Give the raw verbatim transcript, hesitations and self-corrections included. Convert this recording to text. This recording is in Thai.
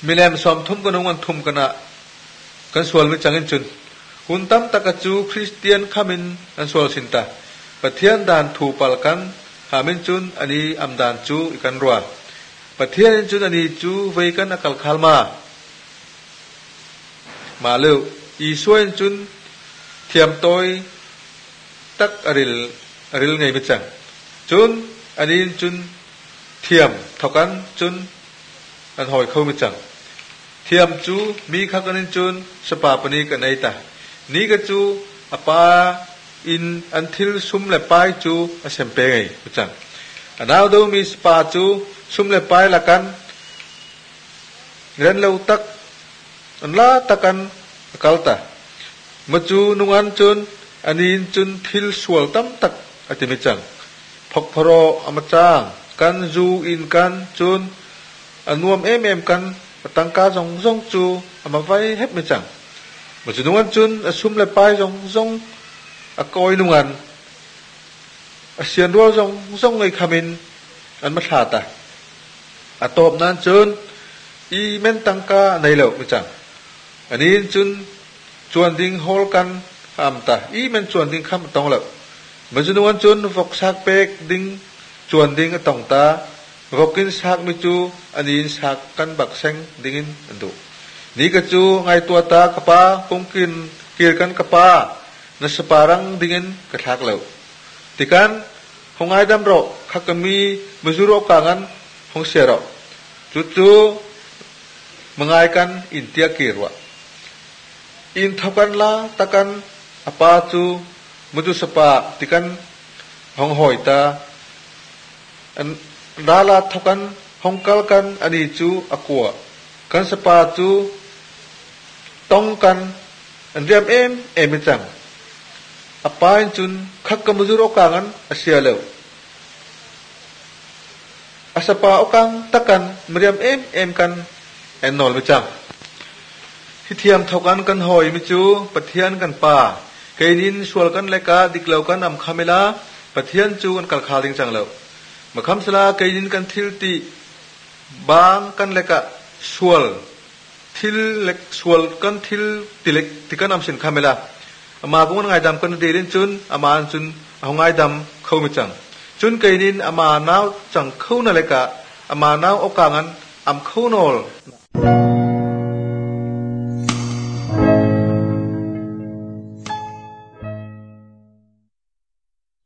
มีแลมสอมทุ่มกันนวันทุ่มกันอะกันส่วนมิจังเงินจุนหุ่นตั้มตะกจูคริสเตียนขามินอันส่วนสินตาปะเทียนดานถูปาลกันหามินจุนอันนี้อัมดานจูอีกันรัวปะเทียนจุนอันนี้จูเวกันอักลขลมามาเร็วอีส่วนจุนเทียมโตยตักอริลอริลไงมิจังจุนอันนี้จุนเทียมเท่ากันจุนอันหอยเข้ามิจังเทียมจูมีข้ากันจุนสปาปนีกันไอตานี่ก็จูอปาอินอันทิลซุมเลปายจูอเซมเปงไงมิจังอันเอาดูมีสปาจูซุมเลปายละกันเรียนเลวตักอันละตักันกัลตามาจูนุ่งอันจุนอันนี้จุนทิลสวลตั้มตักอติมิจังพกพรออมจางกันจูอินกันจุนอันนวมเอ็มเอ็มกันตั้งกาจงจงจูอามาไว้เฮ็ดมิจังมาจูนุ่งอันจุนอซุมเลปายจงจงอากอยนุ่งอันอเสียนรัวจงจงไอขมินอันมาขาดตาอัตบนั้นจุนอีเมนตั้งกาในเหล่ามิจังอันนี้จุนจวนดิ้งโฮลกันคำตาอีมันจวนดิ้งคำตองแล้วมันจุนวันจุนฟกสักเป็กดิ้งจวนดิ้งตองตาฟกินสักมิจูอันนี้สักกันบักเซงดิ้งอันดูนี่ก็จูไงตัวตากระปาคงกินเกี่ยกันกระปานัสปารังดิ้งกระทักแล้วติกันหงไงดำรอขักมีมิจูโรกังันหงเสียรอจุจูมงไงกันอินเตียกีรวะอินทับกันละตะกันอปาจูมุจุสปาติกันห้องหอยตาอันดาลาทับกันห้องกัลกันอันนี้จูอกัวกันสปาจูต้องกันอันเรียมเอ็มเอ็มจังอปาอินจุนขักกมุจุโรกังันอาเซียเลวอาสปาอกังตะกันเรียมเอ็มเอ็มกันเอ็นนอลมิจังที่เทียมเท่ากันกันหอยมิจูปะเทียนกันป่าเกยินชวลกันเลกาดิกเหล่ากันอำคาเมลาปะเทียนจูกันกัลคาลิงจังเหล่ามาคำสลาเกยินกันทิลตีบางกันเลกาชวลทิลเล็กชวลกันทิลติเล็กที่กันอำสินคาเมลาอามาพุ่งไงดำกันเดรินจุนอามาจุนเอาไงดำเข้ามิจังจุนเกยินอามาหนาวจังเข้านั่นเลกาอามาหนาวโอกางันอำเข้านอล